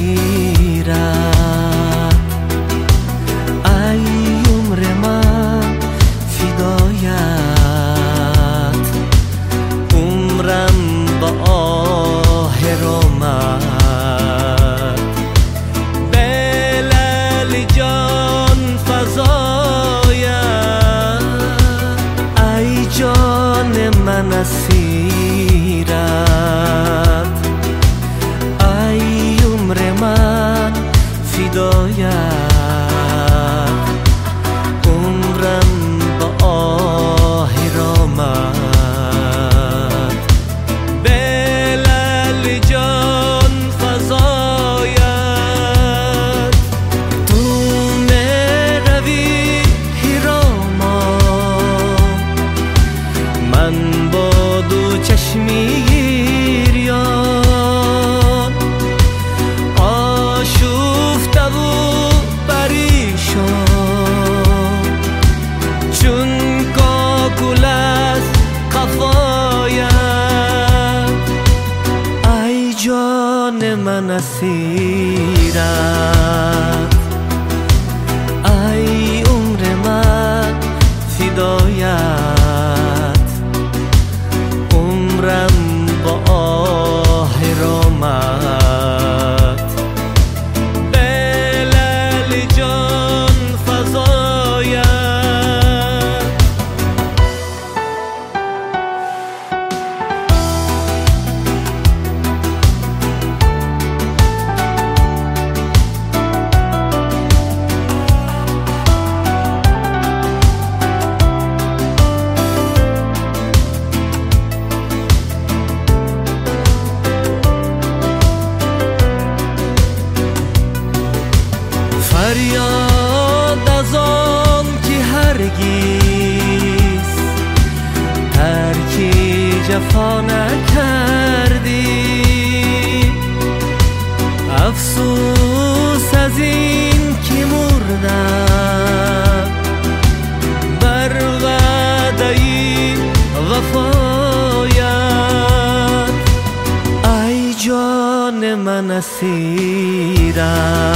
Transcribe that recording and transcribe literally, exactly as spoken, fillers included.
اسیرت، ای عمر من فدایت، عمرم با آه رامت، بلال جان فزایت، ای جان من اسیرت، ای عمر من فدایت، عمرم با آه رامت، بلال جان فزایت، تو مروی هرامان، من با دو چشمی گریان، آشفته و پریشان، چون کاکل از قفایت، ای جان من اسیرت، ای عمر من فدایت، عمرم با آه رامت، بلال جان فزایت. فریاد از آن که هرگز ترک جفا نکردی، افسوس از این که مردم بر وعده وفایت، ای جان من اسیرت،